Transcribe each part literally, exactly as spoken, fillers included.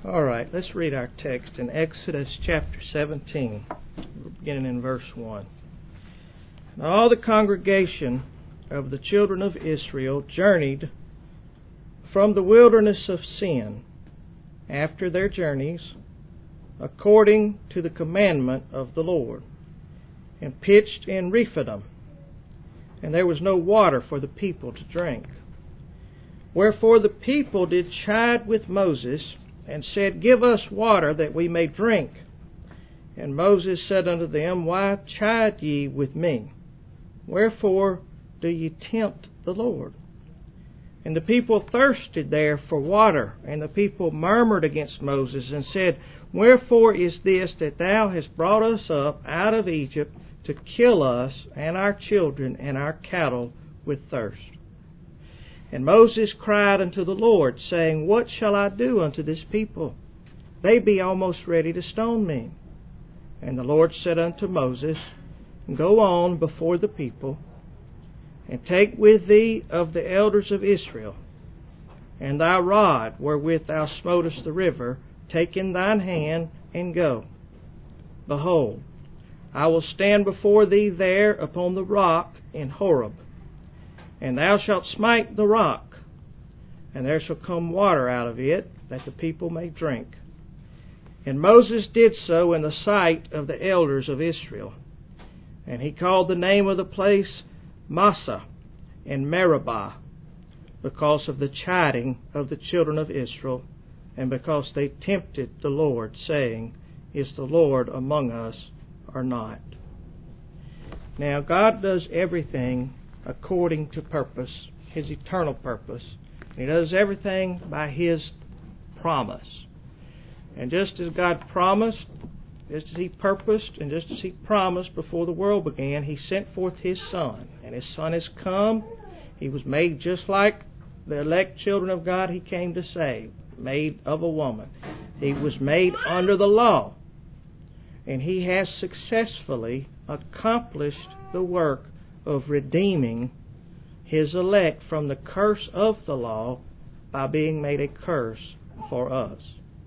All right, let's read our text in Exodus chapter seventeen, beginning in verse one. And all the congregation of the children of Israel journeyed from the wilderness of Sin after their journeys, according to the commandment of the Lord, and pitched in Rephidim, and there was no water for the people to drink. Wherefore the people did chide with Moses, and said, Give us water that we may drink. And Moses said unto them, Why chide ye with me? Wherefore do ye tempt the Lord? And the people thirsted there for water, and the people murmured against Moses, and said, Wherefore is this that thou hast brought us up out of Egypt to kill us and our children and our cattle with thirst? And Moses cried unto the Lord, saying, What shall I do unto this people? They be almost ready to stone me. And the Lord said unto Moses, Go on before the people, and take with thee of the elders of Israel, and thy rod wherewith thou smotest the river, take in thine hand, and go. Behold, I will stand before thee there upon the rock in Horeb. And thou shalt smite the rock, and there shall come water out of it, that the people may drink. And Moses did so in the sight of the elders of Israel. And he called the name of the place Massah and Meribah, because of the chiding of the children of Israel, and because they tempted the Lord, saying, Is the Lord among us or not? Now God does everything according to purpose, His eternal purpose. He does everything by His promise. And just as God promised, just as He purposed, and just as He promised before the world began, He sent forth His Son. And His Son has come. He was made just like the elect children of God He came to save, made of a woman. He was made under the law. And He has successfully accomplished the work of redeeming His elect from the curse of the law by being made a curse for us.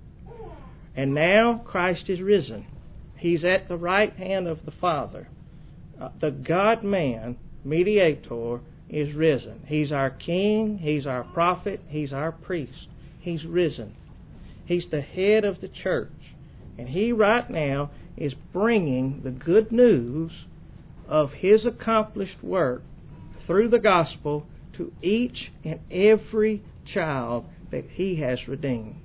And now Christ is risen. He's at the right hand of the Father. Uh, the God-man mediator is risen. He's our King, He's our prophet, He's our priest. He's risen. He's the head of the church. And He right now is bringing the good news of His accomplished work through the gospel to each and every child that He has redeemed.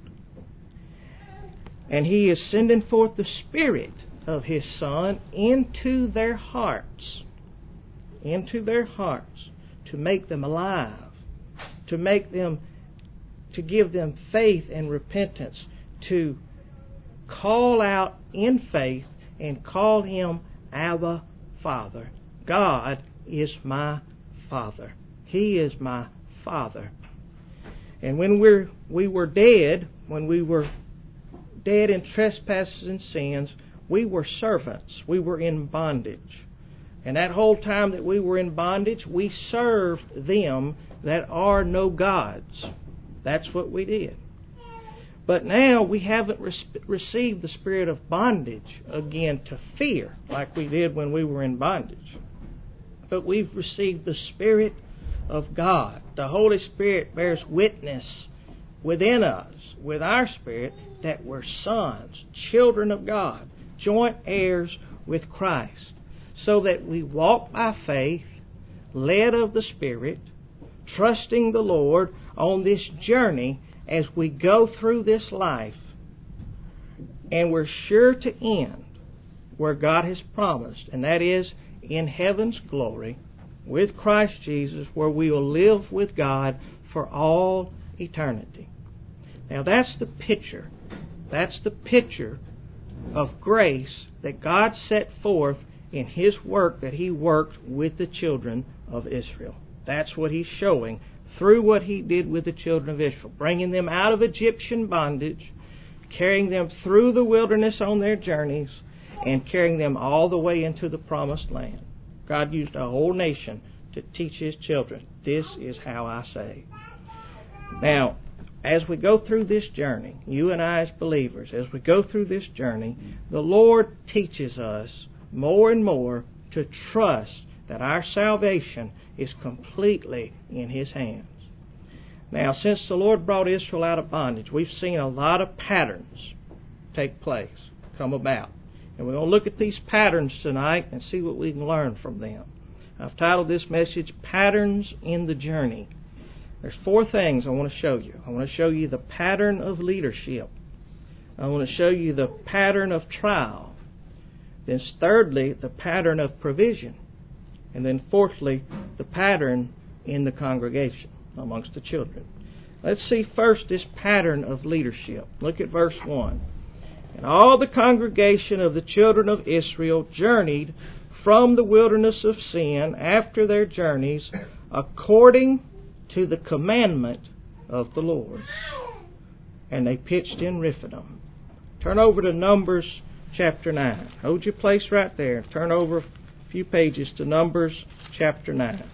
And He is sending forth the Spirit of His Son into their hearts, into their hearts, to make them alive, to make them, to give them faith and repentance, to call out in faith and call Him Abba, Father. God is my Father. He is my Father. And when we're, we were dead, when we were dead in trespasses and sins, we were servants. We were in bondage. And that whole time that we were in bondage, we served them that are no gods. That's what we did. But now we haven't re- received the spirit of bondage again to fear like we did when we were in bondage. But we've received the Spirit of God. The Holy Spirit bears witness within us, with our spirit, that we're sons, children of God, joint heirs with Christ, so that we walk by faith, led of the Spirit, trusting the Lord on this journey as we go through this life, and we're sure to end where God has promised, and that is in heaven's glory with Christ Jesus, where we will live with God for all eternity. Now that's the picture. That's the picture of grace that God set forth in His work that He worked with the children of Israel. That's what He's showing through what He did with the children of Israel, bringing them out of Egyptian bondage, carrying them through the wilderness on their journeys, and carrying them all the way into the promised land. God used a whole nation to teach His children, this is how I say. Now, as we go through this journey, you and I as believers, as we go through this journey, the Lord teaches us more and more to trust that our salvation is completely in His hands. Now, since the Lord brought Israel out of bondage, we've seen a lot of patterns take place, come about. And we're going to look at these patterns tonight and see what we can learn from them. I've titled this message, Patterns in the Journey. There's four things I want to show you. I want to show you the pattern of leadership. I want to show you the pattern of trial. Then thirdly, the pattern of provision. And then fourthly, the pattern in the congregation amongst the children. Let's see first this pattern of leadership. Look at verse one. And all the congregation of the children of Israel journeyed from the wilderness of Sin after their journeys according to the commandment of the Lord. And they pitched in Rephidim. Turn over to Numbers chapter nine. Hold your place right there. Turn over a few pages to Numbers chapter nine.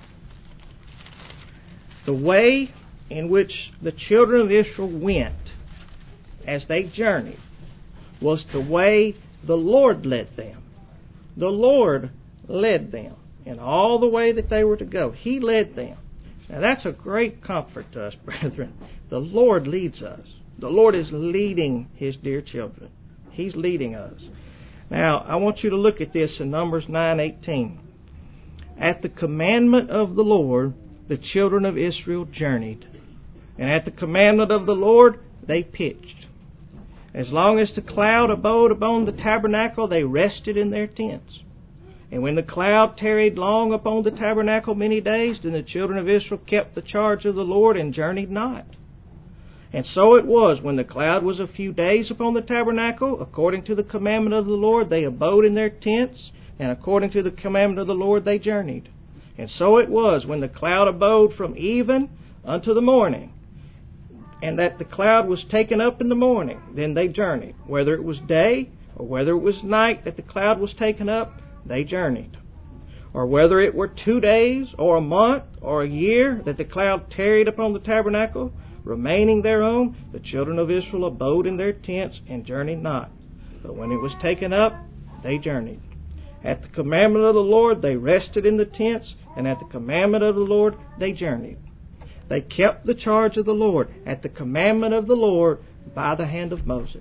The way in which the children of Israel went as they journeyed was the way the Lord led them. The Lord led them in all the way that they were to go. He led them. Now that's a great comfort to us, brethren. The Lord leads us. The Lord is leading His dear children. He's leading us. Now, I want you to look at this in Numbers nine eighteen. At the commandment of the Lord, the children of Israel journeyed. And at the commandment of the Lord, they pitched. As long as the cloud abode upon the tabernacle, they rested in their tents. And when the cloud tarried long upon the tabernacle many days, then the children of Israel kept the charge of the Lord and journeyed not. And so it was, when the cloud was a few days upon the tabernacle, according to the commandment of the Lord, they abode in their tents, and according to the commandment of the Lord, they journeyed. And so it was, when the cloud abode from even unto the morning, and that the cloud was taken up in the morning, then they journeyed. Whether it was day, or whether it was night that the cloud was taken up, they journeyed. Or whether it were two days, or a month, or a year, that the cloud tarried upon the tabernacle, remaining thereon, the children of Israel abode in their tents and journeyed not. But when it was taken up, they journeyed. At the commandment of the Lord, they rested in the tents, and at the commandment of the Lord, they journeyed. They kept the charge of the Lord at the commandment of the Lord by the hand of Moses.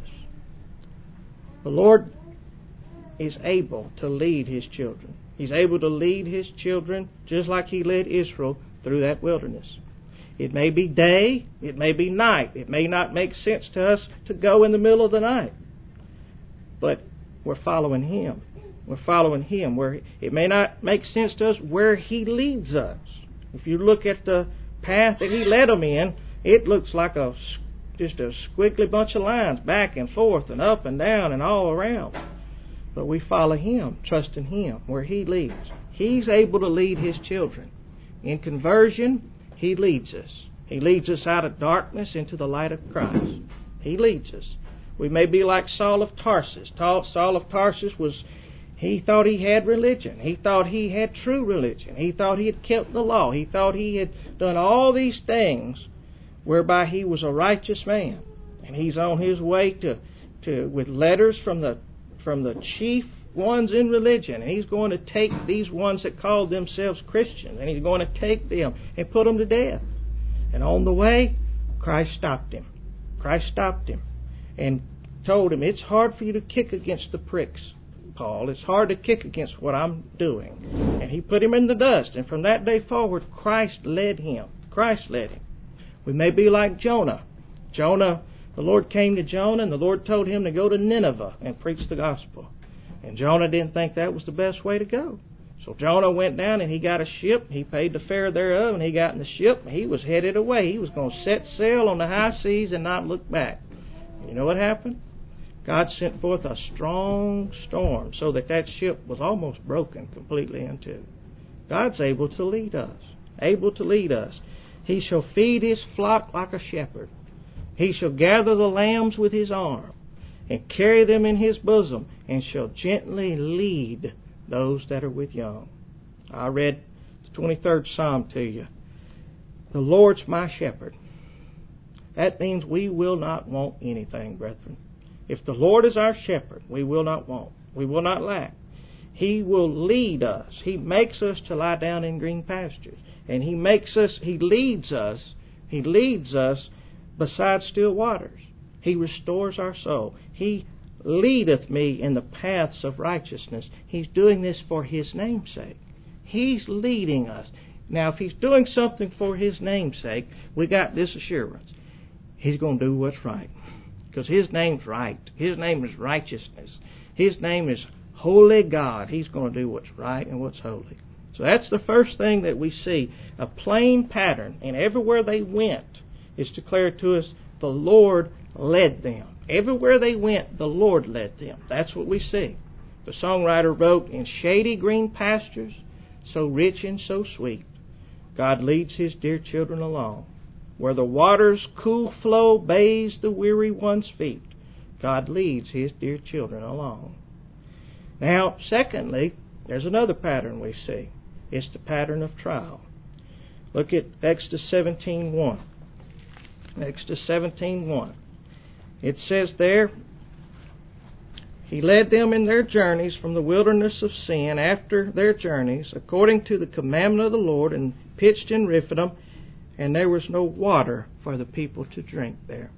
The Lord is able to lead His children. He's able to lead His children just like He led Israel through that wilderness. It may be day, it may be night. It may not make sense to us to go in the middle of the night. But we're following Him. We're following Him. Where it may not make sense to us where He leads us. If you look at the path that He led them in, it looks like a just a squiggly bunch of lines back and forth and up and down and all around. But we follow Him, trusting Him where He leads. He's able to lead His children. In conversion, He leads us. He leads us out of darkness into the light of Christ. He leads us. We may be like Saul of Tarsus. Saul of Tarsus was, he thought he had religion. He thought he had true religion. He thought he had kept the law. He thought he had done all these things whereby he was a righteous man. And he's on his way to, to with letters from the from the chief ones in religion. And he's going to take these ones that called themselves Christians, and he's going to take them and put them to death. And on the way, Christ stopped him. Christ stopped him and told him, it's hard for you to kick against the pricks, Paul. It's hard to kick against what I'm doing. And he put him in the dust. And from that day forward, Christ led him. Christ led him. We may be like Jonah. Jonah, the Lord came to Jonah, and the Lord told him to go to Nineveh and preach the gospel. And Jonah didn't think that was the best way to go. So Jonah went down and he got a ship. He paid the fare thereof, and he got in the ship, and he was headed away. He was going to set sail on the high seas and not look back. You know what happened? God sent forth a strong storm so that that ship was almost broken completely in two. God's able to lead us. Able to lead us. He shall feed His flock like a shepherd. He shall gather the lambs with His arm, and carry them in His bosom, and shall gently lead those that are with young. I read the twenty-third Psalm to you. The Lord's my shepherd. That means we will not want anything, brethren. If the Lord is our shepherd, we will not want. We will not lack. He will lead us. He makes us to lie down in green pastures. And He makes us, He leads us, He leads us beside still waters. He restores our soul. He leadeth me in the paths of righteousness. He's doing this for His name's sake. He's leading us. Now, if He's doing something for His name's sake, we got this assurance. He's going to do what's right. Because His name's right. His name is righteousness. His name is Holy God. He's going to do what's right and what's holy. So that's the first thing that we see. A plain pattern. And everywhere they went, it's declared to us, the Lord led them. Everywhere they went, the Lord led them. That's what we see. The songwriter wrote, in shady green pastures, so rich and so sweet, God leads His dear children along. Where the water's cool flow bathes the weary one's feet, God leads His dear children along. Now, secondly, there's another pattern we see. It's the pattern of trial. Look at Exodus seventeen one. Exodus seventeen one. It says there, He led them in their journeys from the wilderness of sin after their journeys, according to the commandment of the Lord, and pitched in Rephidim, and there was no water for the people to drink there.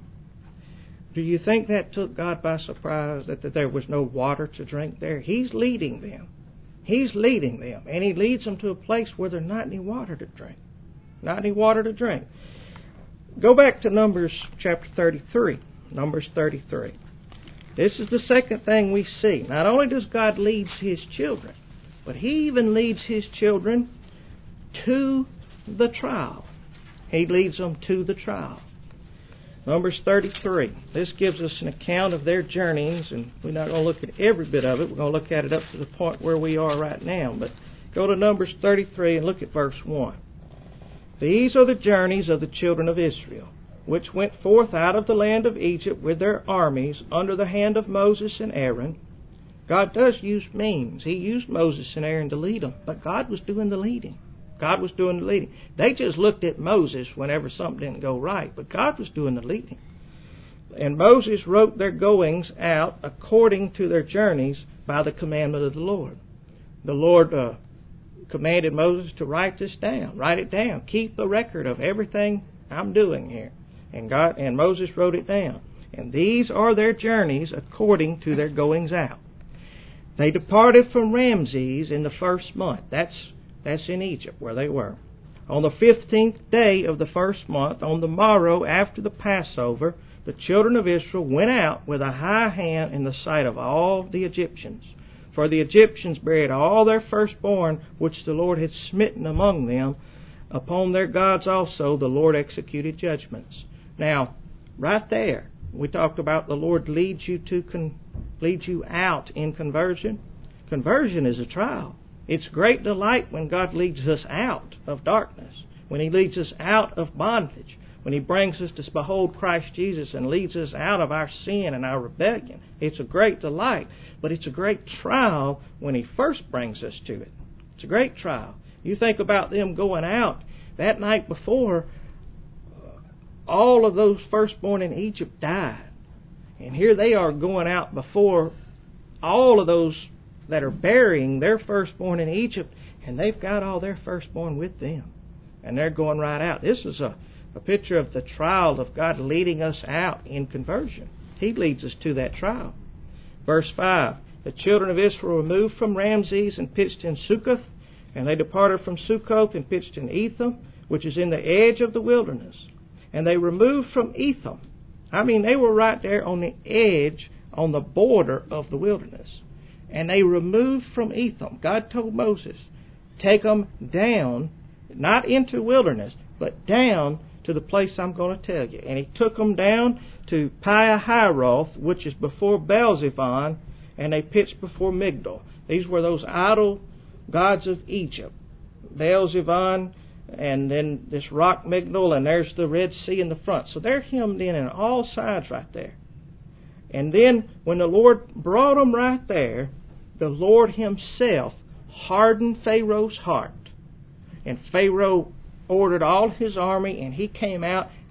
Do you think that took God by surprise, that, that there was no water to drink there? He's leading them. He's leading them, and He leads them to a place where there's not any water to drink. Not any water to drink. Go back to Numbers chapter thirty-three. Numbers thirty-three. This is the second thing we see. Not only does God lead His children, but He even leads His children to the trial. He leads them to the trial. Numbers thirty-three. This gives us an account of their journeys, and we're not going to look at every bit of it. We're going to look at it up to the point where we are right now. But go to Numbers thirty-three and look at verse one. These are the journeys of the children of Israel, which went forth out of the land of Egypt with their armies under the hand of Moses and Aaron. God does use means. He used Moses and Aaron to lead them, but God was doing the leading. God was doing the leading. They just looked at Moses whenever something didn't go right, but God was doing the leading. And Moses wrote their goings out according to their journeys by the commandment of the Lord. The Lord uh, commanded Moses to write this down. Write it down. Keep a record of everything I'm doing here. And God and Moses wrote it down. And these are their journeys according to their goings out. They departed from Ramses in the first month. That's that's in Egypt where they were. On the fifteenth day of the first month, on the morrow after the Passover, the children of Israel went out with a high hand in the sight of all the Egyptians. For the Egyptians buried all their firstborn, which the Lord had smitten among them. Upon their gods also the Lord executed judgments. Now, right there, we talked about the Lord leads you to con- leads you out in conversion. Conversion is a trial. It's great delight when God leads us out of darkness, when He leads us out of bondage, when He brings us to behold Christ Jesus and leads us out of our sin and our rebellion. It's a great delight, but it's a great trial when He first brings us to it. It's a great trial. You think about them going out that night before, all of those firstborn in Egypt died. And here they are going out before all of those that are burying their firstborn in Egypt, and they've got all their firstborn with them. And they're going right out. This is a, a picture of the trial of God leading us out in conversion. He leads us to that trial. Verse five, the children of Israel removed from Ramses and pitched in Succoth, and they departed from Succoth and pitched in Etham, which is in the edge of the wilderness. And they removed from Etham. I mean, they were right there on the edge, on the border of the wilderness. And they removed from Etham. God told Moses, take them down, not into wilderness, but down to the place I'm going to tell you. And He took them down to Pi-hahiroth, which is before Baal-zephon, and they pitched before Migdol. These were those idol gods of Egypt. Baal-zephon, and then this rock Migdol, and there's the Red Sea in the front. So they're hemmed in on all sides right there. And then when the Lord brought them right there, the Lord Himself hardened Pharaoh's heart. And Pharaoh ordered all his army, and he came out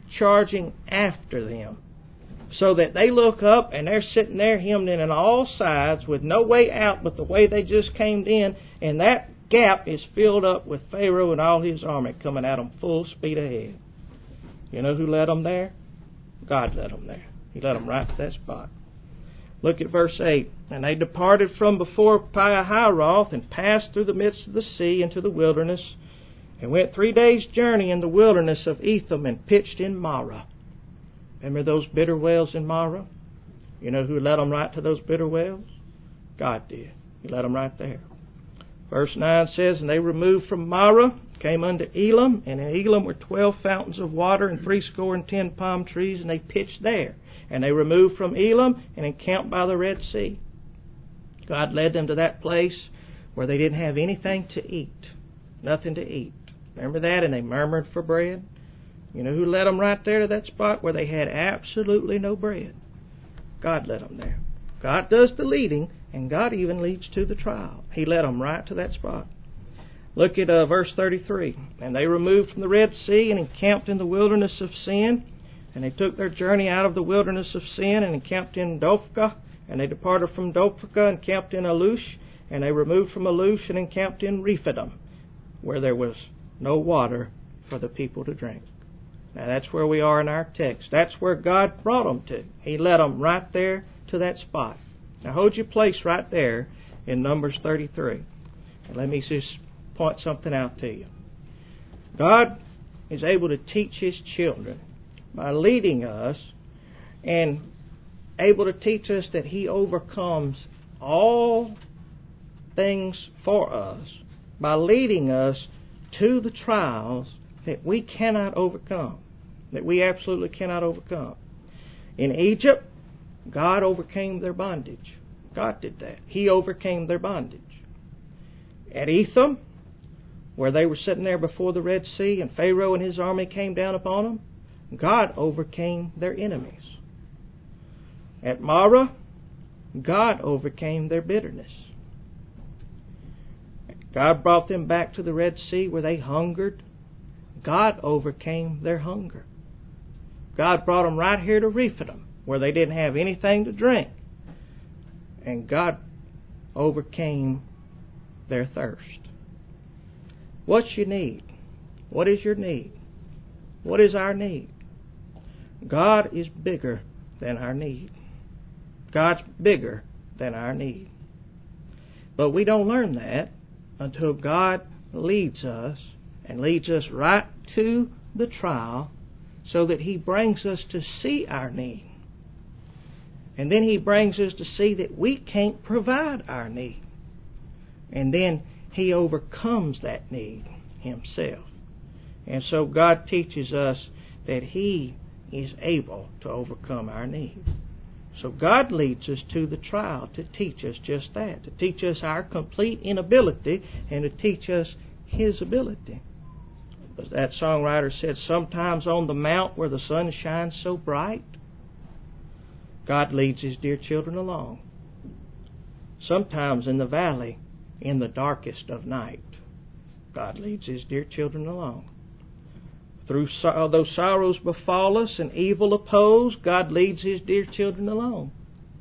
charging after them, so that they look up and they're sitting there hemmed in on all sides with no way out but the way they just came in, and that gap is filled up with Pharaoh and all his army coming at them full speed ahead. You know who led them there? God led them there. He led them right to that spot. Look at verse eight. And they departed from before Pi-hahiroth and passed through the midst of the sea into the wilderness, and went three days' journey in the wilderness of Etham, and pitched in Marah. Remember those bitter wells in Marah? You know who led them right to those bitter wells? God did. He led them right there. Verse nine says, And they removed from Marah, came unto Elam, and in Elam were twelve fountains of water, and threescore and ten palm trees, and they pitched there. And they removed from Elam, and encamped by the Red Sea. God led them to that place where they didn't have anything to eat. Nothing to eat. Remember that? And they murmured for bread. You know who led them right there to that spot where they had absolutely no bread? God led them there. God does the leading, and God even leads to the trial. He led them right to that spot. Look at uh, verse thirty-three. And they removed from the Red Sea and encamped in the wilderness of Sin. And they took their journey out of the wilderness of Sin and encamped in Dophkah. And they departed from Dophkah and camped in Alush. And they removed from Alush and encamped in Rephidim, where there was no water for the people to drink. Now that's where we are in our text. That's where God brought them to. He led them right there to that spot. Now hold your place right there in Numbers thirty-three. And let me just point something out to you. God is able to teach His children by leading us, and able to teach us that He overcomes all things for us by leading us to the trials that we cannot overcome, that we absolutely cannot overcome. In Egypt, God overcame their bondage. God did that. He overcame their bondage. At Etham, where they were sitting there before the Red Sea and Pharaoh and his army came down upon them, God overcame their enemies. At Marah, God overcame their bitterness. God brought them back to the Red Sea where they hungered. God overcame their hunger. God brought them right here to Rephidim where they didn't have anything to drink. And God overcame their thirst. What's your need? What is your need? What is our need? God is bigger than our need. God's bigger than our need. But we don't learn that until God leads us and leads us right to the trial so that He brings us to see our need. And then He brings us to see that we can't provide our need. And then He overcomes that need Himself. And so God teaches us that He is able to overcome our need. So God leads us to the trial to teach us just that, to teach us our complete inability and to teach us His ability. As that songwriter said, sometimes on the mount where the sun shines so bright, God leads His dear children along. Sometimes in the valley, in the darkest of night, God leads His dear children along. Through so- those sorrows befall us and evil oppose, God leads His dear children along.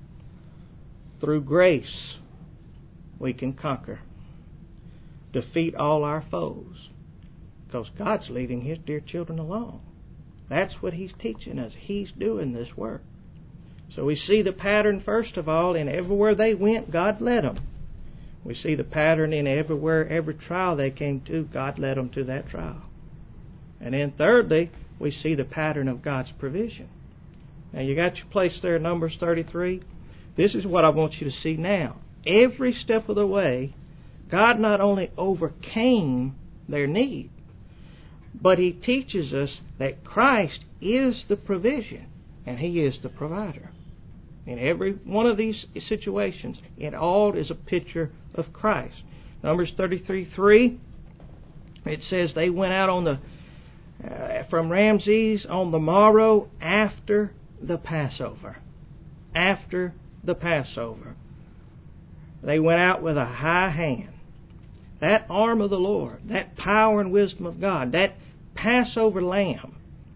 Through grace, we can conquer, defeat all our foes, because God's leading His dear children along. That's what He's teaching us. He's doing this work. So we see the pattern, first of all, in everywhere they went, God led them. We see the pattern in everywhere, every trial they came to, God led them to that trial. And then thirdly, we see the pattern of God's provision. Now you got your place there in Numbers thirty-three. This is what I want you to see now. Every step of the way, God not only overcame their need, but He teaches us that Christ is the provision and He is the provider. In every one of these situations, it all is a picture of Christ. Numbers thirty-three three, it says they went out on the uh, from Ramses on the morrow after the Passover. After the Passover. They went out with a high hand. That arm of the Lord, that power and wisdom of God, that Passover lamb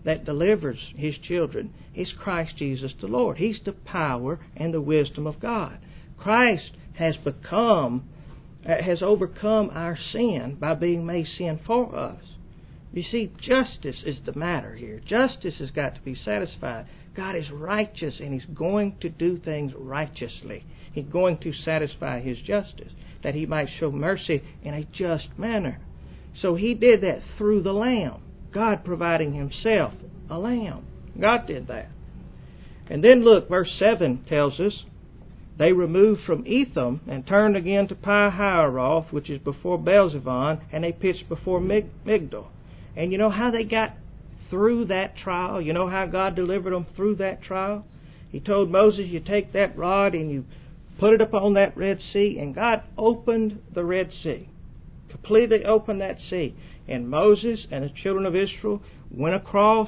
that delivers His children is Christ Jesus the Lord. He's the power and the wisdom of God. Christ has become, has overcome our sin by being made sin for us. You see, justice is the matter here. Justice has got to be satisfied. God is righteous, and He's going to do things righteously. He's going to satisfy His justice, that He might show mercy in a just manner. So He did that through the Lamb, God providing Himself a lamb. God did that. And then look, verse seven tells us, they removed from Etham and turned again to Pi-hahiroth, which is before Baal-zephon, and they pitched before Mig- Migdol. And you know how they got through that trial? You know how God delivered them through that trial? He told Moses, you take that rod and you put it upon that Red Sea, and God opened the Red Sea. Completely opened that sea. And Moses and the children of Israel went across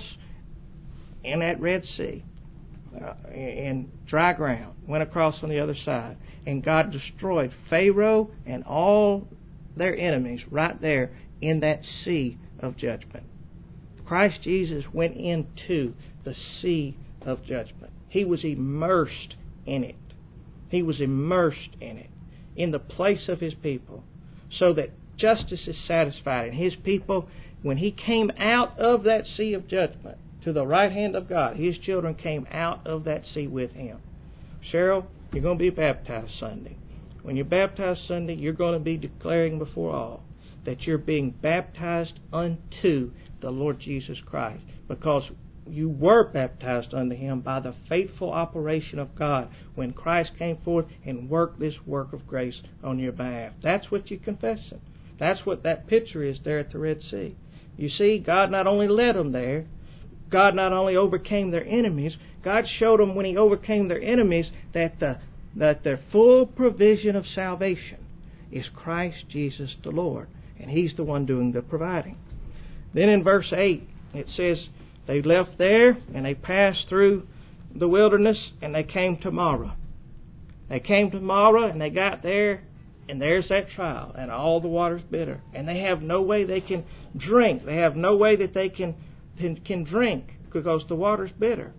in that Red Sea, uh, in dry ground, went across on the other side. And God destroyed Pharaoh and all their enemies right there in that sea of judgment. Christ Jesus went into the sea of judgment. He was immersed in it. He was immersed in it, in the place of His people, so that justice is satisfied. And His people, when He came out of that sea of judgment to the right hand of God, His children came out of that sea with Him. Cheryl, you're going to be baptized Sunday. When you're baptized Sunday, you're going to be declaring before all that you're being baptized unto the Lord Jesus Christ, because you were baptized unto Him by the faithful operation of God when Christ came forth and worked this work of grace on your behalf. That's what you're confessing. That's what that picture is there at the Red Sea. You see, God not only led them there, God not only overcame their enemies, God showed them when He overcame their enemies that the that their full provision of salvation is Christ Jesus the Lord. And He's the one doing the providing. Then in verse eight, it says, they left there and they passed through the wilderness and they came to Marah. They came to Marah and they got there, and there's that trial, and all the water's bitter. And they have no way they can drink. They have no way that they can, can, can drink because the water's bitter.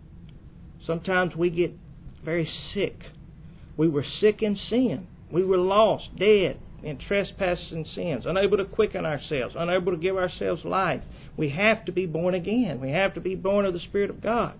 Sometimes we get very sick. We were sick in sin. We were lost, dead in trespasses and sins, unable to quicken ourselves, unable to give ourselves life. We have to be born again. We have to be born of the Spirit of God.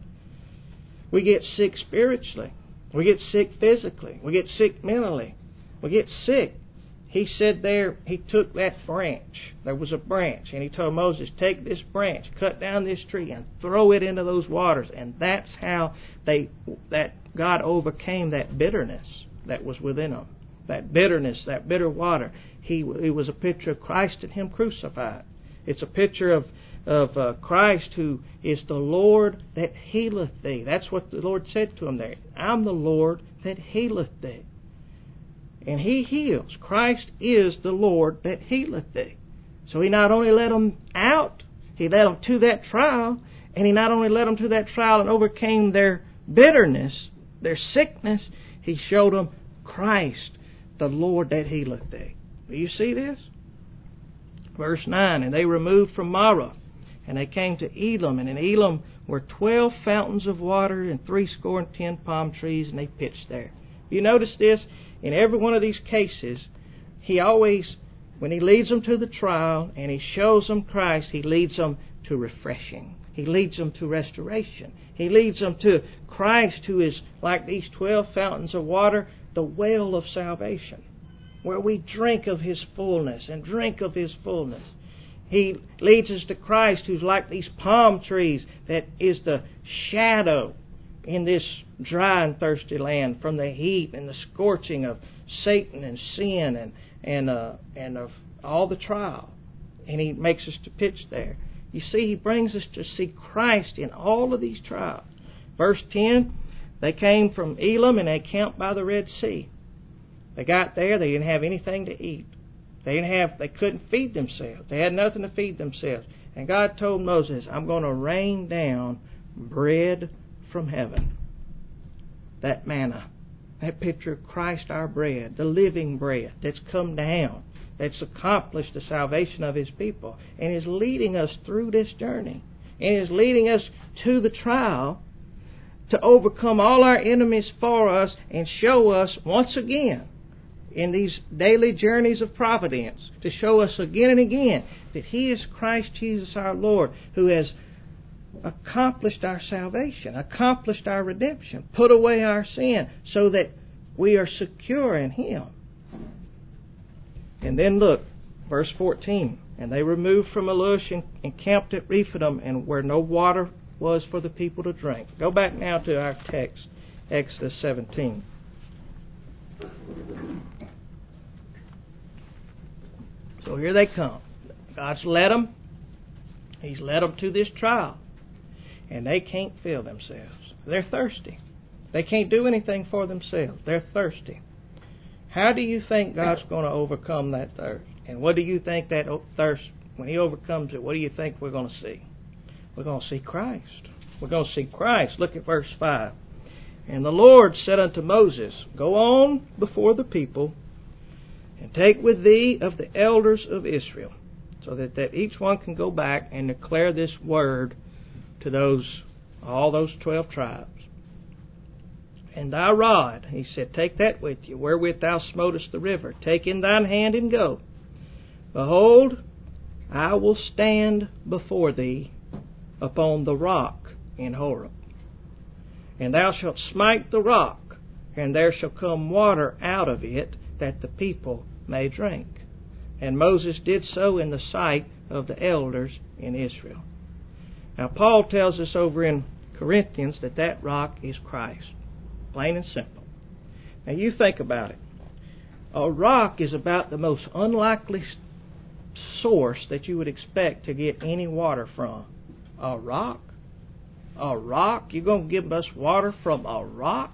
We get sick spiritually. We get sick physically. We get sick mentally. We get sick. He said there, He took that branch. There was a branch, and He told Moses, take this branch, cut down this tree, and throw it into those waters. And that's how they that God overcame that bitterness that was within them. That bitterness, that bitter water. He it was a picture of Christ and Him crucified. It's a picture of of uh, Christ who is the Lord that healeth thee. That's what the Lord said to him there. I'm the Lord that healeth thee. And He heals. Christ is the Lord that healeth thee. So He not only led them out, He led them to that trial, and He not only led them to that trial and overcame their bitterness, their sickness, He showed them Christ, the Lord that healeth thee. Do you see this? Verse nine, and they removed from Marah, and they came to Elam, and in Elam were twelve fountains of water and threescore and ten palm trees, and they pitched there. You notice this? In every one of these cases, He always, when He leads them to the trial and He shows them Christ, He leads them to refreshing. He leads them to restoration. He leads them to Christ, who is like these twelve fountains of water, the well of salvation, where we drink of His fullness and drink of His fullness. He leads us to Christ, who's like these palm trees, that is the shadow in this dry and thirsty land from the heat and the scorching of Satan and sin and and uh, and of all the trial. And He makes us to pitch there. You see, He brings us to see Christ in all of these trials. Verse ten, they came from Elam and they camped by the Red Sea. They got there, they didn't have anything to eat. They didn't have, they couldn't feed themselves. They had nothing to feed themselves. And God told Moses, I'm going to rain down bread from heaven. That manna, that picture of Christ our bread, the living bread that's come down, that's accomplished the salvation of His people and is leading us through this journey. and is leading us to the trial to overcome all our enemies for us and show us once again in these daily journeys of providence, to show us again and again that He is Christ Jesus our Lord, who has accomplished our salvation, accomplished our redemption, put away our sin so that we are secure in Him. And then look, verse fourteen, and they removed from Alush and, and camped at Rephidim, and where no water was for the people to drink. Go back now to our text, Exodus seventeen. So here they come. God's led them. He's led them to this trial. And they can't fill themselves. They're thirsty. They can't do anything for themselves. They're thirsty. How do you think God's going to overcome that thirst? And what do you think that thirst, when He overcomes it, what do you think we're going to see? We're going to see Christ. We're going to see Christ. Look at verse five. And the Lord said unto Moses, Go on before the people, and take with thee of the elders of Israel, so that, that each one can go back and declare this word to those, all those twelve tribes. And thy rod, he said, take that with you, wherewith thou smotest the river. Take in thine hand and go. Behold, I will stand before thee upon the rock in Horeb. And thou shalt smite the rock, and there shall come water out of it, that the people may drink. And Moses did so in the sight of the elders in Israel. Now Paul tells us over in Corinthians that that rock is Christ. Plain and simple. Now you think about it. A rock is about the most unlikely source that you would expect to get any water from. A rock? A rock? You're going to give us water from a rock?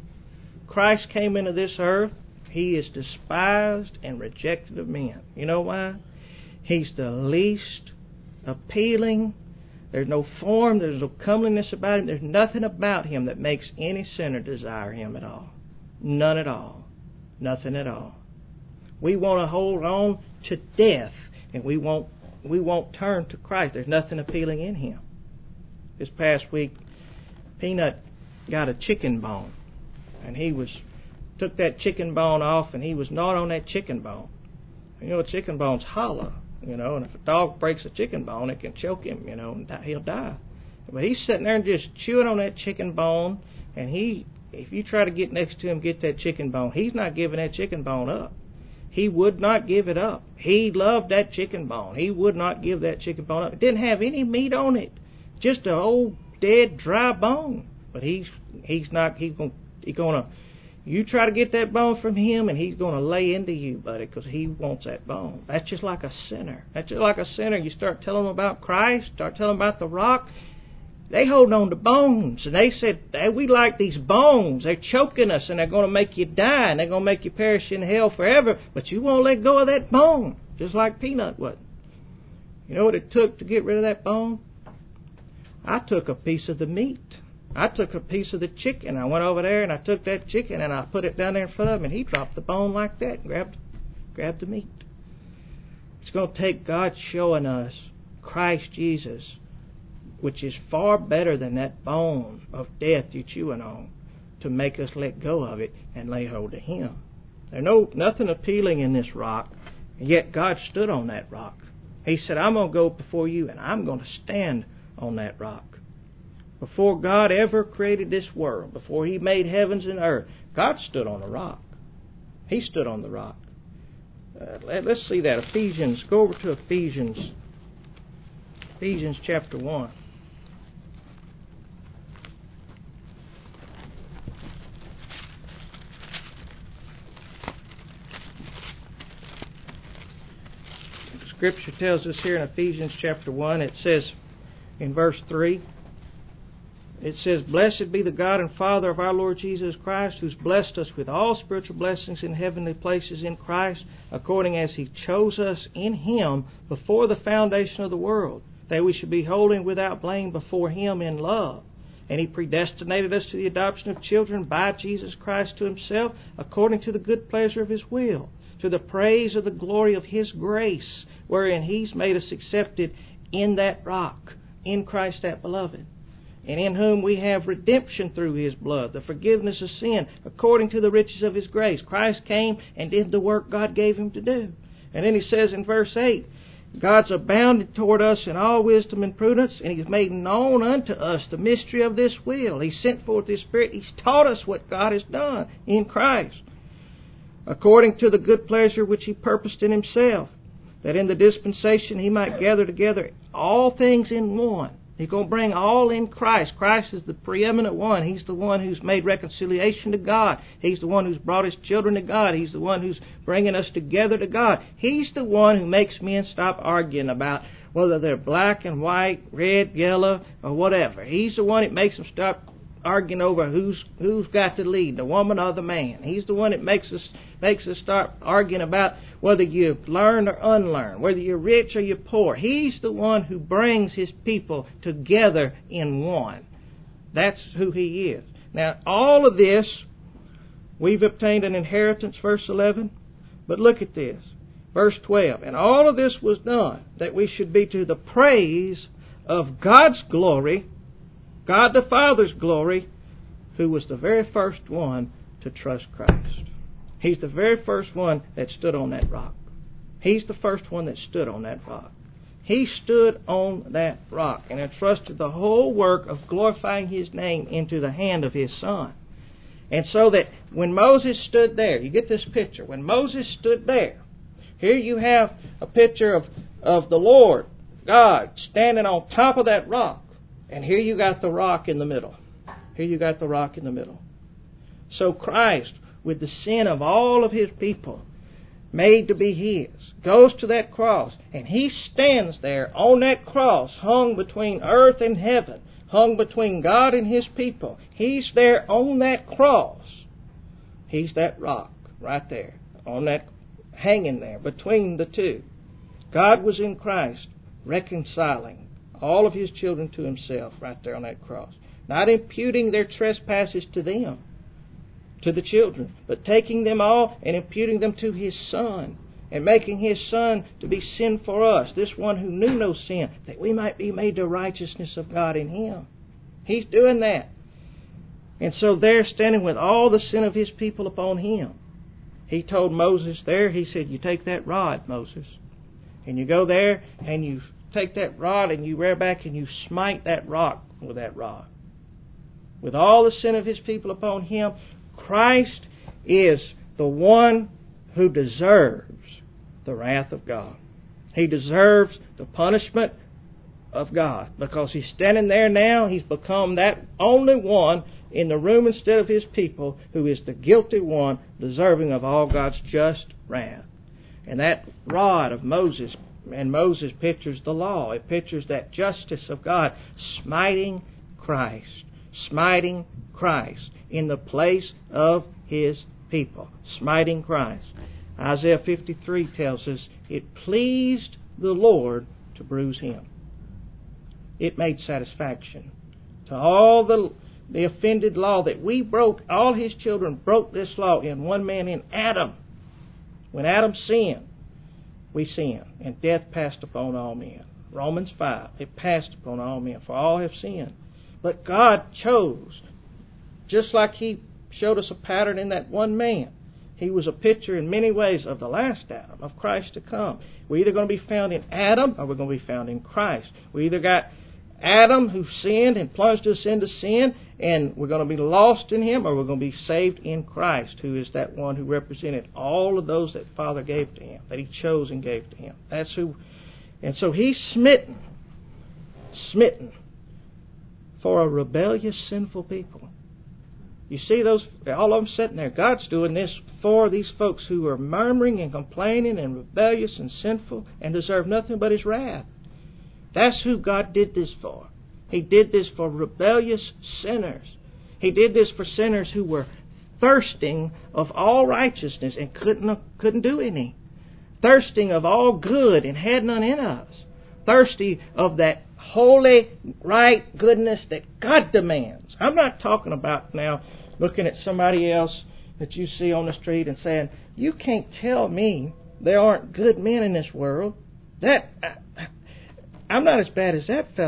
Christ came into this earth. He is despised and rejected of men. You know why? He's the least appealing. There's no form, there's no comeliness about Him. There's nothing about Him that makes any sinner desire Him at all. None at all. Nothing at all. We want to hold on to death, and we won't we won't turn to Christ. There's nothing appealing in Him. This past week, Peanut got a chicken bone, and he was took that chicken bone off, and he was gnawing on that chicken bone. You know, a chicken bone's hollow, you know, and if a dog breaks a chicken bone, it can choke him, you know, and he'll die. But he's sitting there and just chewing on that chicken bone, and he, if you try to get next to him, get that chicken bone, he's not giving that chicken bone up. He would not give it up. He loved that chicken bone. He would not give that chicken bone up. It didn't have any meat on it, just an old dead dry bone. But he's he's not. He's going. He's going to. You try to get that bone from him, and he's going to lay into you, buddy, because he wants that bone. That's just like a sinner. That's just like a sinner. You start telling them about Christ, start telling them about the rock. They hold on to bones, and they said, hey, we like these bones. They're choking us, and they're going to make you die, and they're going to make you perish in hell forever, but you won't let go of that bone, just like Peanut would. You know what it took to get rid of that bone? I took a piece of the meat. I took a piece of the chicken. I went over there, and I took that chicken, and I put it down there in front of him, and he dropped the bone like that and grabbed, grabbed the meat. It's going to take God showing us Christ Jesus, which is far better than that bone of death you're chewing on, to make us let go of it and lay hold of Him. There's no nothing appealing in this rock, and yet God stood on that rock. He said, I'm going to go before you, and I'm going to stand on that rock. Before God ever created this world, before He made heavens and earth, God stood on the rock. He stood on the rock. Uh, let, let's see that. Ephesians, go over to Ephesians. Ephesians chapter one. Scripture tells us here in Ephesians chapter one, it says in verse three, it says, Blessed be the God and Father of our Lord Jesus Christ, who's blessed us with all spiritual blessings in heavenly places in Christ, according as He chose us in Him before the foundation of the world, that we should be holy and without blame before Him in love. And He predestinated us to the adoption of children by Jesus Christ to Himself, according to the good pleasure of His will, to the praise of the glory of His grace, wherein He's made us accepted in that rock. in Christ that beloved, and in whom we have redemption through His blood, the forgiveness of sin, according to the riches of His grace. Christ came and did the work God gave Him to do. And then He says in verse eight, God's abounded toward us in all wisdom and prudence, and He's made known unto us the mystery of this will. He sent forth His Spirit. He's taught us what God has done in Christ, according to the good pleasure which He purposed in Himself, that in the dispensation He might gather together all things in one. He's going to bring all in Christ. Christ is the preeminent one. He's the one who's made reconciliation to God. He's the one who's brought His children to God. He's the one who's bringing us together to God. He's the one who makes men stop arguing about whether they're black and white, red, yellow, or whatever. He's the one that makes them stop arguing over who's who's got to lead, the woman or the man. He's the one that makes us makes us start arguing about whether you learn or unlearn, whether you're rich or you're poor. He's the one who brings His people together in one. That's who He is. Now, all of this, we've obtained an inheritance, verse eleven. But look at this, verse twelve. And all of this was done that we should be to the praise of God's glory, God the Father's glory, who was the very first one to trust Christ. He's the very first one that stood on that rock. He's the first one that stood on that rock. He stood on that rock and entrusted the whole work of glorifying His name into the hand of His Son. And so that when Moses stood there, you get this picture. When Moses stood there, here you have a picture of, of the Lord, God, standing on top of that rock. And here you got the rock in the middle. Here you got the rock in the middle. So Christ, with the sin of all of His people, made to be His, goes to that cross, and He stands there on that cross, hung between earth and heaven, hung between God and His people. He's there on that cross. He's that rock right there, on that, hanging there between the two. God was in Christ, reconciling all of His children to Himself right there on that cross. Not imputing their trespasses to them, to the children, but taking them all and imputing them to His Son, and making His Son to be sin for us, this one who knew no sin, that we might be made the righteousness of God in Him. He's doing that. And so there, standing with all the sin of His people upon Him, He told Moses there, He said, you take that rod, Moses, and you go there and you take that rod and you rear back and you smite that rock with that rod. With all the sin of His people upon Him, Christ is the one who deserves the wrath of God. He deserves the punishment of God because He's standing there now. He's become that only one in the room instead of His people who is the guilty one, deserving of all God's just wrath. And that rod of Moses, and Moses pictures the law. It pictures that justice of God smiting Christ. Smiting Christ in the place of His people. Smiting Christ. Isaiah fifty-three tells us, it pleased the Lord to bruise Him. It made satisfaction to all the, the offended law that we broke. All His children broke this law in one man, in Adam. When Adam sinned, we sin, and death passed upon all men. Romans five, it passed upon all men, for all have sinned. But God chose, just like He showed us a pattern in that one man. He was a picture in many ways of the last Adam, of Christ to come. We're either going to be found in Adam or we're going to be found in Christ. We either got Adam who sinned and plunged us into sin, and we're going to be lost in him, or we're going to be saved in Christ, who is that one who represented all of those that Father gave to Him, that He chose and gave to Him. That's who. And so He's smitten, smitten for a rebellious, sinful people. You see those, all of them sitting there. God's doing this for these folks who are murmuring and complaining and rebellious and sinful and deserve nothing but His wrath. That's who God did this for. He did this for rebellious sinners. He did this for sinners who were thirsting of all righteousness and couldn't, couldn't do any. Thirsting of all good and had none in us. Thirsty of that holy, right goodness that God demands. I'm not talking about now looking at somebody else that you see on the street and saying, you can't tell me there aren't good men in this world. That I, I'm not as bad as that fellow.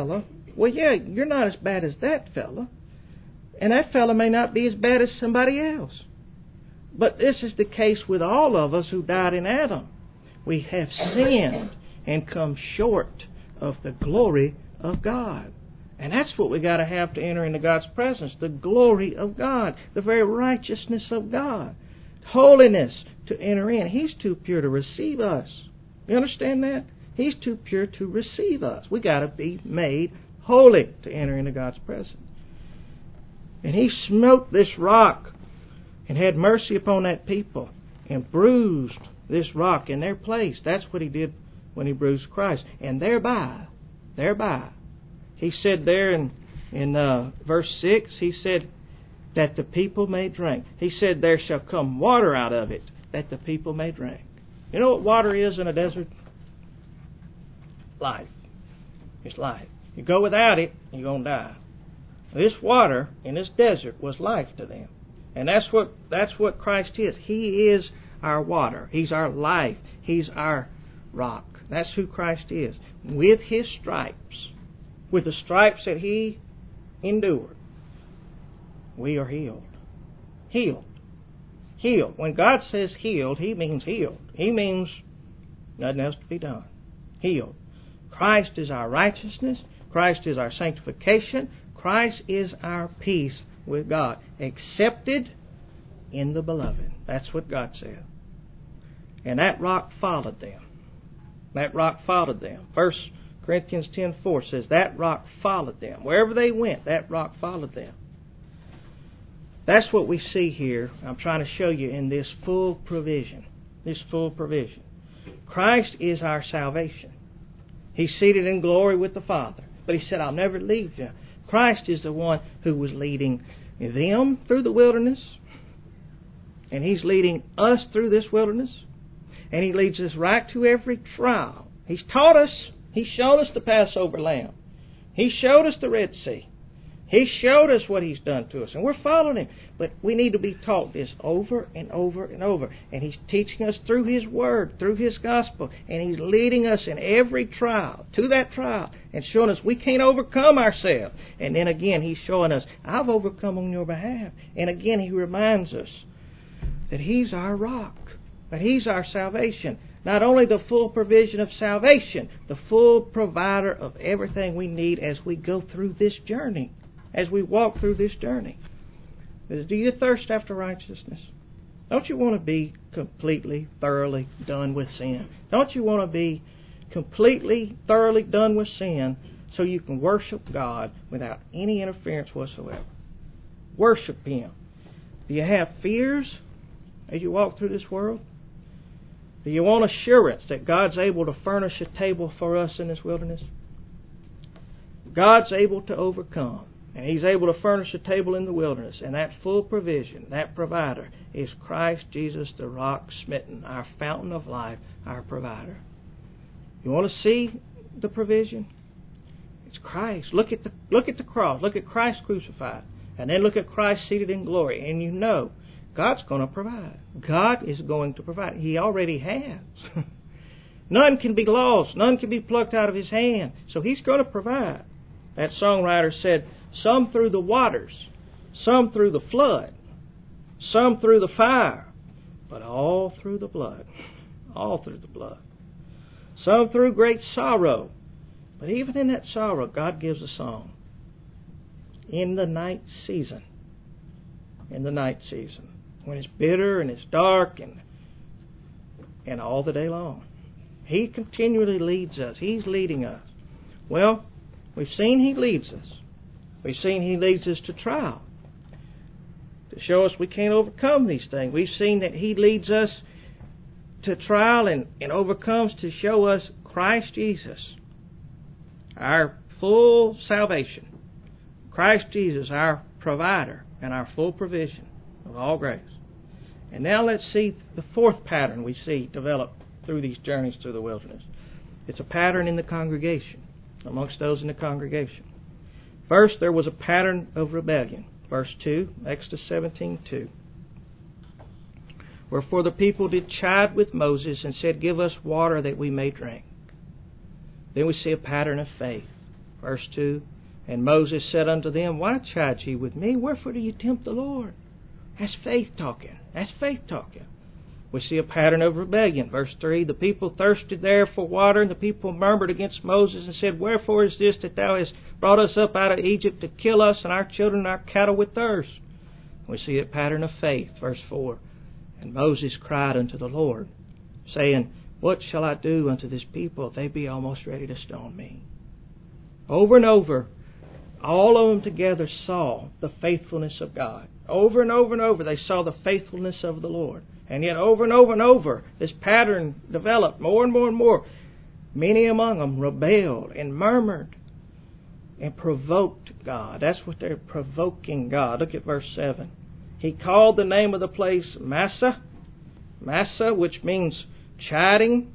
Well, yeah, you're not as bad as that fella. And that fella may not be as bad as somebody else. But this is the case with all of us who died in Adam. We have sinned and come short of the glory of God. And that's what we got to have to enter into God's presence. The glory of God. The very righteousness of God. Holiness to enter in. He's too pure to receive us. You understand that? He's too pure to receive us. We got to be made holy to enter into God's presence. And He smote this rock and had mercy upon that people and bruised this rock in their place. That's what He did when He bruised Christ. And thereby, thereby, He said there in, in uh, verse six, He said that the people may drink. He said there shall come water out of it that the people may drink. You know what water is in a desert? Life. It's life. You go without it, you're going to die. This water in this desert was life to them. And that's what that's what Christ is. He is our water. He's our life. He's our rock. That's who Christ is. With His stripes, with the stripes that He endured, we are healed. Healed. Healed. When God says healed, He means healed. He means nothing else to be done. Healed. Christ is our righteousness. Christ is our sanctification. Christ is our peace with God. Accepted in the beloved. That's what God said. And that rock followed them. That rock followed them. First Corinthians ten four says that rock followed them. Wherever they went, that rock followed them. That's what we see here. I'm trying to show you in this full provision. This full provision. Christ is our salvation. He's seated in glory with the Father. But He said, I'll never leave you. Christ is the one who was leading them through the wilderness. And He's leading us through this wilderness. And He leads us right to every trial. He's taught us. He's shown us the Passover lamb. He showed us the Red Sea. He showed us what He's done to us. And we're following Him. But we need to be taught this over and over and over. And He's teaching us through His Word, through His Gospel. And He's leading us in every trial, to that trial. And showing us we can't overcome ourselves. And then again, He's showing us, I've overcome on your behalf. And again, He reminds us that He's our rock. That He's our salvation. Not only the full provision of salvation, the full provider of everything we need as we go through this journey. As we walk through this journey. Do you thirst after righteousness? Don't you want to be completely, thoroughly done with sin? Don't you want to be completely, thoroughly done with sin so you can worship God without any interference whatsoever? Worship Him. Do you have fears as you walk through this world? Do you want assurance that God's able to furnish a table for us in this wilderness? God's able to overcome. And He's able to furnish a table in the wilderness. And that full provision, that provider, is Christ Jesus, the rock smitten, our fountain of life, our provider. You want to see the provision? It's Christ. Look at the look at the cross. Look at Christ crucified. And then look at Christ seated in glory. And you know God's going to provide. God is going to provide. He already has. None can be lost. None can be plucked out of His hand. So He's going to provide. That songwriter said, some through the waters, some through the flood, some through the fire, but all through the blood. All through the blood. Some through great sorrow. But even in that sorrow, God gives a song. In the night season. In the night season. When it's bitter and it's dark and, and all the day long. He continually leads us. He's leading us. Well, we've seen He leads us. We've seen He leads us to trial to show us we can't overcome these things. We've seen that He leads us to trial and, and overcomes to show us Christ Jesus, our full salvation. Christ Jesus, our provider and our full provision of all grace. And now let's see the fourth pattern we see develop through these journeys through the wilderness. It's a pattern in the congregation, amongst those in the congregation. First, there was a pattern of rebellion. Verse two, Exodus seventeen two. Wherefore the people did chide with Moses and said, give us water that we may drink. Then we see a pattern of faith. Verse two, And Moses said unto them, Why chide ye with me? Wherefore do ye tempt the Lord? That's faith talking. That's faith talking. We see a pattern of rebellion. Verse three, the people thirsted there for water, and the people murmured against Moses and said, Wherefore is this that thou hast brought us up out of Egypt to kill us and our children and our cattle with thirst? We see a pattern of faith. Verse four, and Moses cried unto the Lord, saying, What shall I do unto this people? They be almost ready to stone me. Over and over, all of them together saw the faithfulness of God. Over and over and over, they saw the faithfulness of the Lord. And yet over and over and over, this pattern developed more and more and more. Many among them rebelled and murmured and provoked God. That's what they're provoking God. Look at verse seven. He called the name of the place Massah, Massah, which means chiding.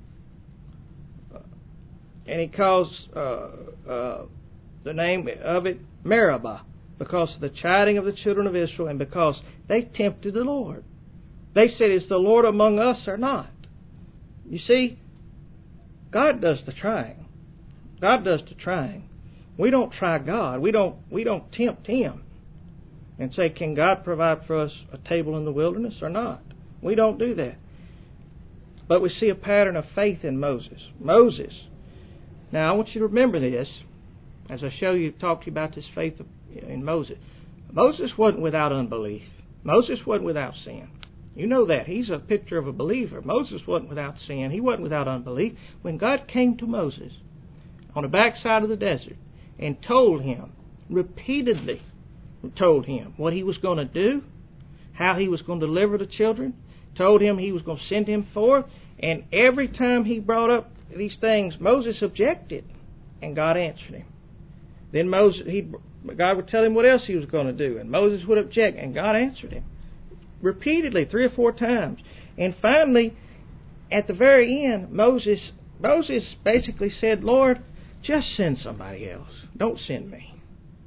And he calls uh, uh, the name of it Meribah, because of the chiding of the children of Israel and because they tempted the Lord. They said, Is the Lord among us or not? You see, God does the trying. God does the trying. We don't try God. We don't we don't tempt Him and say, Can God provide for us a table in the wilderness or not? We don't do that. But we see a pattern of faith in Moses. Moses. Now, I want you to remember this as I show you, talk to you about this faith in Moses. Moses wasn't without unbelief. Moses wasn't without sin. You know that. He's a picture of a believer. Moses wasn't without sin. He wasn't without unbelief. When God came to Moses on the backside of the desert and told him, repeatedly told him what he was going to do, how he was going to deliver the children, told him he was going to send him forth, and every time he brought up these things, Moses objected, and God answered him. Then Moses, he, God would tell him what else he was going to do, and Moses would object, and God answered him. Repeatedly, three or four times. And finally, at the very end, Moses Moses basically said, Lord, just send somebody else. Don't send me.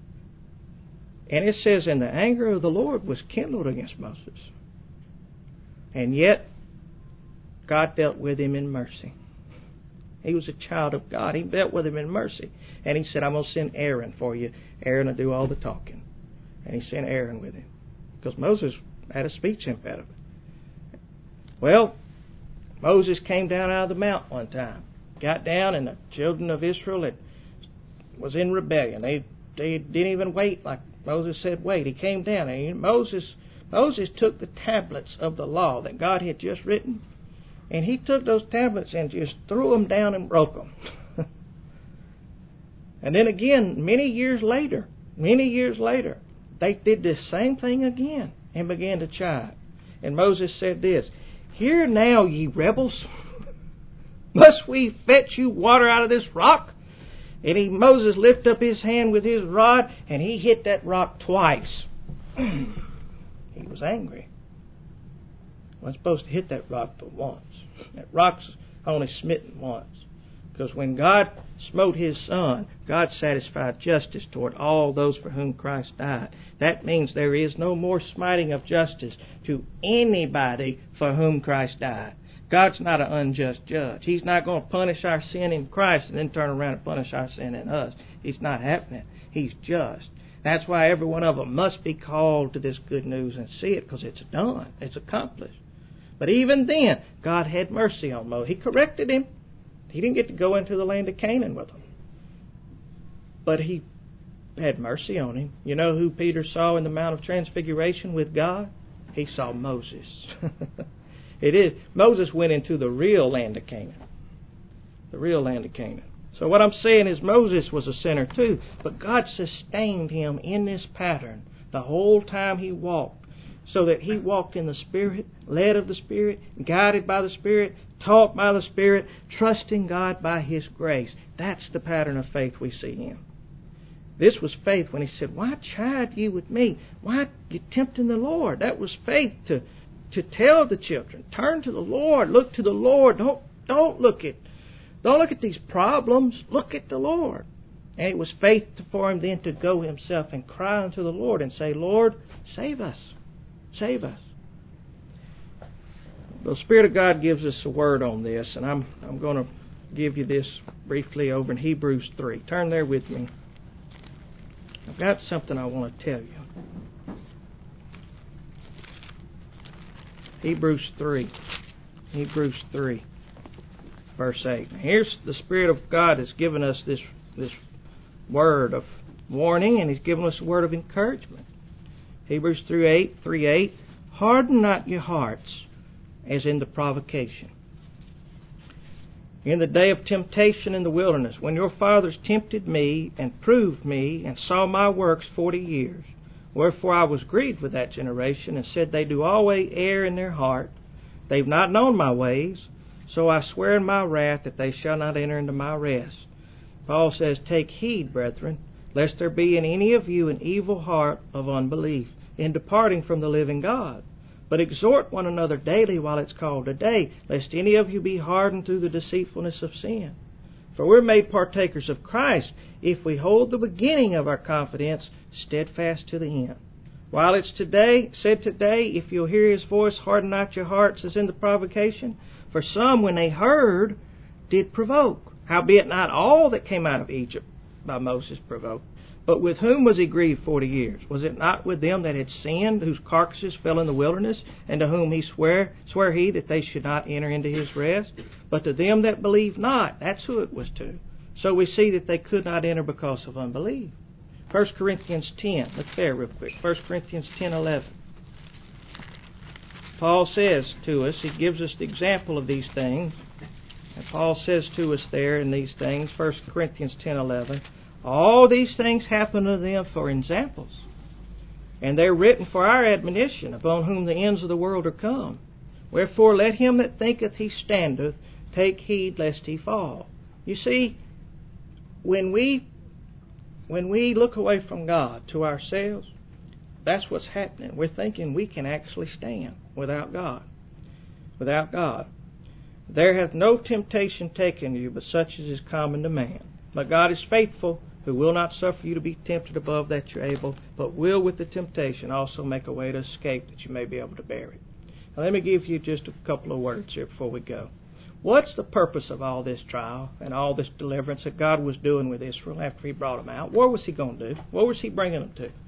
And it says, and the anger of the Lord was kindled against Moses. And yet, God dealt with him in mercy. He was a child of God. He dealt with him in mercy. And he said, I'm going to send Aaron for you. Aaron will do all the talking. And he sent Aaron with him. Because Moses had a speech impediment. Well, Moses came down out of the mount one time, got down, and the children of Israel had, was in rebellion. They they didn't even wait like Moses said wait. He came down, and Moses Moses took the tablets of the law that God had just written, and he took those tablets and just threw them down and broke them. And then again, many years later, many years later, they did the same thing again and began to chide. And Moses said this, Hear now, ye rebels, must we fetch you water out of this rock? And he, Moses lifted up his hand with his rod, and he hit that rock twice. He was angry. He wasn't supposed to hit that rock but once. That rock's only smitten once. Because when God smote His Son, God satisfied justice toward all those for whom Christ died. That means there is no more smiting of justice to anybody for whom Christ died. God's not an unjust judge. He's not going to punish our sin in Christ and then turn around and punish our sin in us. It's not happening. He's just. That's why every one of them must be called to this good news and see it, because it's done. It's accomplished. But even then, God had mercy on Moses. He corrected him. He didn't get to go into the land of Canaan with them. But He had mercy on him. You know who Peter saw in the Mount of Transfiguration with God? He saw Moses. It is. Moses went into the real land of Canaan. The real land of Canaan. So what I'm saying is Moses was a sinner too, but God sustained him in this pattern the whole time he walked, so that he walked in the Spirit, led of the Spirit, guided by the Spirit, taught by the Spirit, trusting God by His grace. That's the pattern of faith we see in. This was faith when he said, Why chide ye with me? Why are you tempting the Lord? That was faith to, to tell the children, turn to the Lord, look to the Lord. Don't don't look at don't look at these problems. Look at the Lord. And it was faith for him then to go himself and cry unto the Lord and say, Lord, save us. Save us. The Spirit of God gives us a word on this, and I'm I'm going to give you this briefly over in Hebrews three. Turn there with me. I've got something I want to tell you. Hebrews three. Hebrews three, verse eight. Now here's the Spirit of God has given us this, this word of warning, and He's given us a word of encouragement. Hebrews three eight, three eight. Harden not your hearts as in the provocation. In the day of temptation in the wilderness, when your fathers tempted me and proved me and saw my works forty years. Wherefore I was grieved with that generation and said, they do always err in their heart. They've not known my ways. So I swear in my wrath that they shall not enter into my rest. Paul says, take heed, brethren, lest there be in any of you an evil heart of unbelief in departing from the living God. But exhort one another daily while it's called today, lest any of you be hardened through the deceitfulness of sin. For we're made partakers of Christ if we hold the beginning of our confidence steadfast to the end. While it's today, said today, if you'll hear His voice, harden not your hearts as in the provocation. For some, when they heard, did provoke. Howbeit not all that came out of Egypt by Moses provoked. But with whom was He grieved forty years? Was it not with them that had sinned, whose carcasses fell in the wilderness, and to whom He sware, sware He that they should not enter into His rest? But to them that believed not, that's who it was to. So we see that they could not enter because of unbelief. First Corinthians ten, look there real quick. First Corinthians ten eleven. Paul says to us, he gives us the example of these things. And Paul says to us there in these things, First Corinthians ten eleven, all these things happen to them for examples, and they're written for our admonition, upon whom the ends of the world are come. Wherefore let him that thinketh he standeth take heed lest he fall. You see, when we when we look away from God to ourselves, that's what's happening. We're thinking we can actually stand without God. Without God. There hath no temptation taken you, but such as is common to man. But God is faithful, who will not suffer you to be tempted above that you're able, but will with the temptation also make a way to escape, that you may be able to bear it. Now let me give you just a couple of words here before we go. What's the purpose of all this trial and all this deliverance that God was doing with Israel after He brought them out? What was He going to do? What was He bringing them to?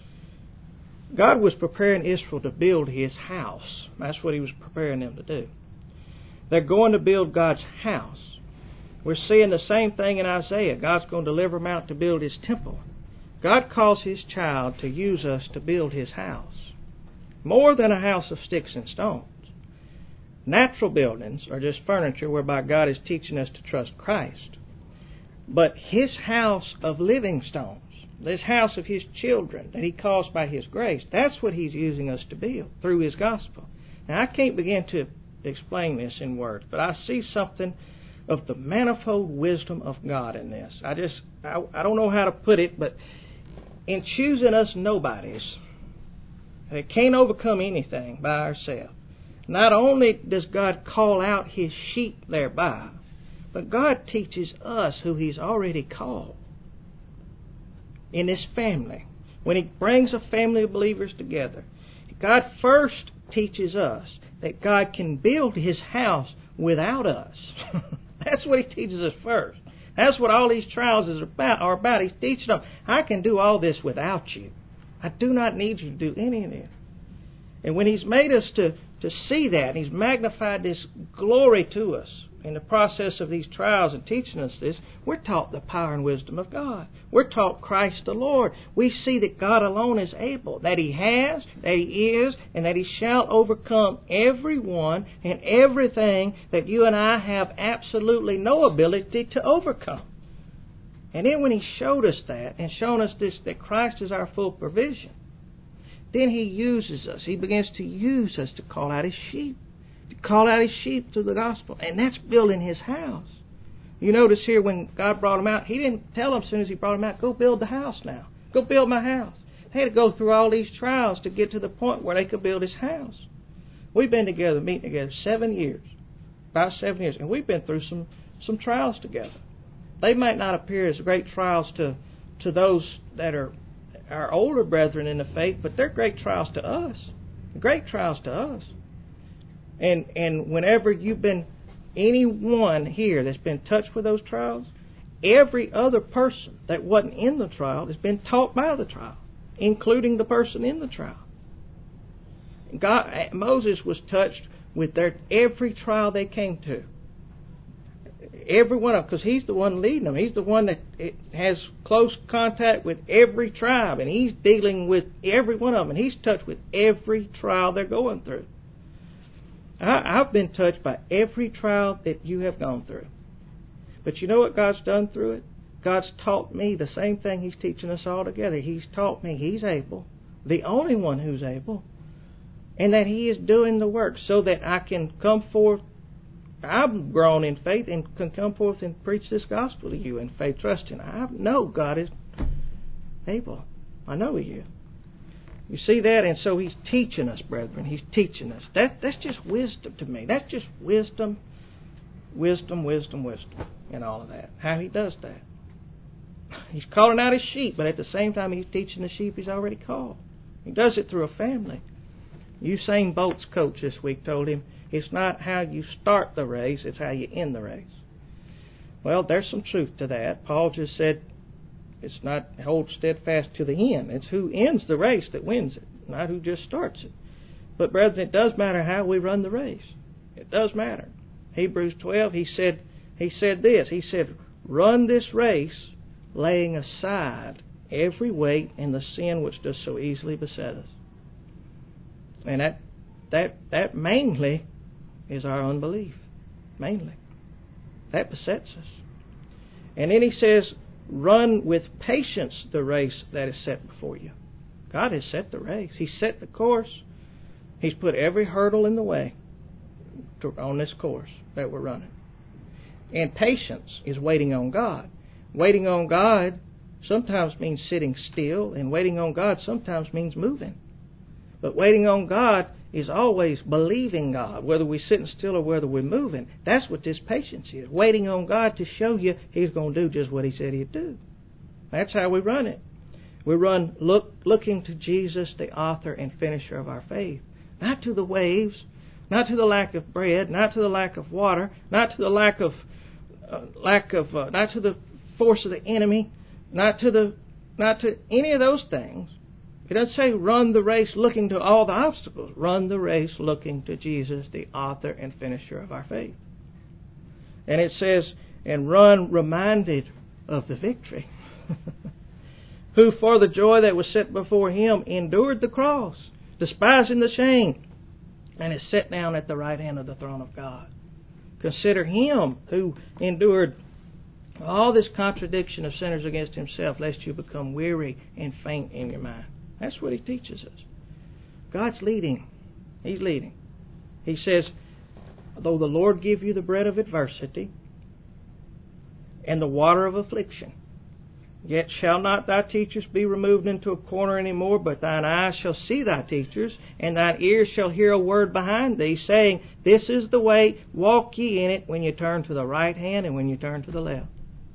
God was preparing Israel to build His house. That's what He was preparing them to do. They're going to build God's house. We're seeing the same thing in Isaiah. God's going to deliver them out to build His temple. God calls His child to use us to build His house. More than a house of sticks and stones. Natural buildings are just furniture whereby God is teaching us to trust Christ. But His house of living stones, this house of His children that He calls by His grace, that's what He's using us to build through His gospel. Now I can't begin to explain this in words, but I see something of the manifold wisdom of God in this. I just, I, I don't know how to put it, but in choosing us nobodies that can't overcome anything by ourselves, not only does God call out His sheep thereby, but God teaches us who He's already called in this family. When He brings a family of believers together, God first teaches us that God can build His house without us. That's what He teaches us first. That's what all these trials is about, are about. He's teaching them, I can do all this without you. I do not need you to do any of this. And when He's made us to, to see that, and He's magnified this glory to us in the process of these trials and teaching us this, we're taught the power and wisdom of God. We're taught Christ the Lord. We see that God alone is able, that He has, that He is, and that He shall overcome everyone and everything that you and I have absolutely no ability to overcome. And then when He showed us that, and shown us this, that Christ is our full provision, then He uses us. He begins to use us to call out His sheep. To call out His sheep through the gospel. And that's building His house. You notice here when God brought them out, He didn't tell them as soon as He brought them out, go build the house now. Go build my house. They had to go through all these trials to get to the point where they could build His house. We've been together, meeting together, seven years. About seven years. And we've been through some, some trials together. They might not appear as great trials to, to those that are our older brethren in the faith, but they're great trials to us. Great trials to us. And and whenever you've been, anyone here that's been touched with those trials, every other person that wasn't in the trial has been taught by the trial, including the person in the trial. God, Moses was touched with their every trial they came to. Every one of them, because he's the one leading them. He's the one that has close contact with every tribe, and he's dealing with every one of them, and he's touched with every trial they're going through. I, I've been touched by every trial that you have gone through. But you know what God's done through it? God's taught me the same thing He's teaching us all together. He's taught me He's able, the only one who's able, and that He is doing the work so that I can come forth. I've grown in faith and can come forth and preach this gospel to you in faith, trusting. I know God is able. I know He is. You see that? And so He's teaching us, brethren. He's teaching us. That, that's just wisdom to me. That's just wisdom, wisdom, wisdom, wisdom, and all of that. How He does that. He's calling out His sheep, but at the same time He's teaching the sheep He's already called. He does it through a family. Usain Bolt's coach this week told him, it's not how you start the race, it's how you end the race. Well, there's some truth to that. Paul just said, it's not hold steadfast to the end. It's who ends the race that wins it, not who just starts it. But brethren, it does matter how we run the race. It does matter. Hebrews twelve, he said, he said this. He said, run this race, laying aside every weight and the sin which does so easily beset us. And that that that mainly is our unbelief. Mainly. That besets us. And then he says, run with patience the race that is set before you. God has set the race. He's set the course. He's put every hurdle in the way to, on this course that we're running. And patience is waiting on God. Waiting on God sometimes means sitting still, and waiting on God sometimes means moving. But waiting on God is always believing God, whether we're sitting still or whether we're moving. That's what this patience is. Waiting on God to show you He's going to do just what He said He'd do. That's how we run it. We run look, looking to Jesus, the author and finisher of our faith. Not to the waves, not to the lack of bread, not to the lack of water, not to the lack of, uh, lack of, uh, not to the force of the enemy, not to the, not to any of those things. It doesn't say run the race looking to all the obstacles. Run the race looking to Jesus, the author and finisher of our faith. And it says, and run reminded of the victory. Who for the joy that was set before Him endured the cross, despising the shame, and is set down at the right hand of the throne of God. Consider Him who endured all this contradiction of sinners against Himself, lest you become weary and faint in your mind. That's what He teaches us. God's leading. He's leading. He says, though the Lord give you the bread of adversity and the water of affliction, yet shall not thy teachers be removed into a corner any more, but thine eyes shall see thy teachers, and thine ears shall hear a word behind thee, saying, this is the way, walk ye in it, when you turn to the right hand and when you turn to the left.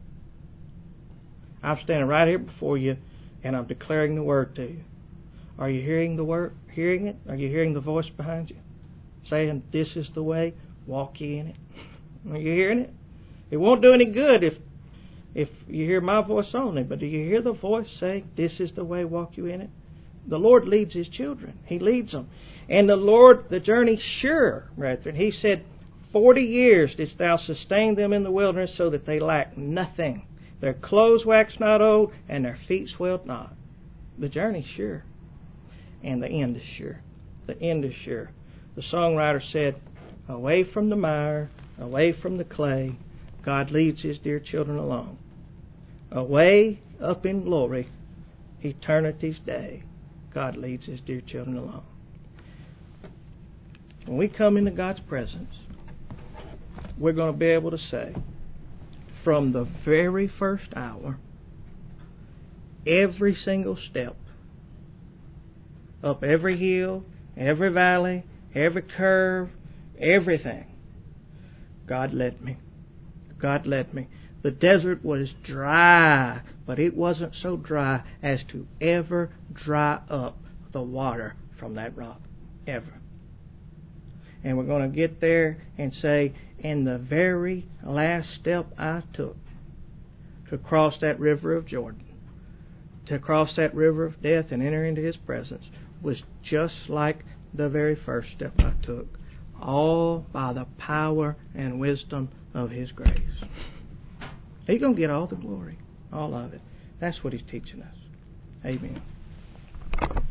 I'm standing right here before you, and I'm declaring the word to you. Are you hearing the word? Hearing it? Are you hearing the voice behind you? Saying, this is the way, walk ye in it. Are you hearing it? It won't do any good if if you hear my voice only, but do you hear the voice saying, this is the way, walk you in it? The Lord leads His children. He leads them. And the Lord, the journey's sure, brethren. He said, forty years didst thou sustain them in the wilderness so that they lack nothing. Their clothes waxed not old, and their feet swelled not. The journey's sure. And the end is sure. The end is sure. The songwriter said, away from the mire, away from the clay, God leads His dear children along. Away up in glory, eternity's day, God leads His dear children along. When we come into God's presence, we're going to be able to say, from the very first hour, every single step, up every hill, every valley, every curve, everything, God led me. God led me. The desert was dry, but it wasn't so dry as to ever dry up the water from that rock. Ever. And we're going to get there and say, in the very last step I took to cross that river of Jordan, to cross that river of death and enter into His presence, was just like the very first step I took, all by the power and wisdom of His grace. He's going to get all the glory, all of it. That's what He's teaching us. Amen.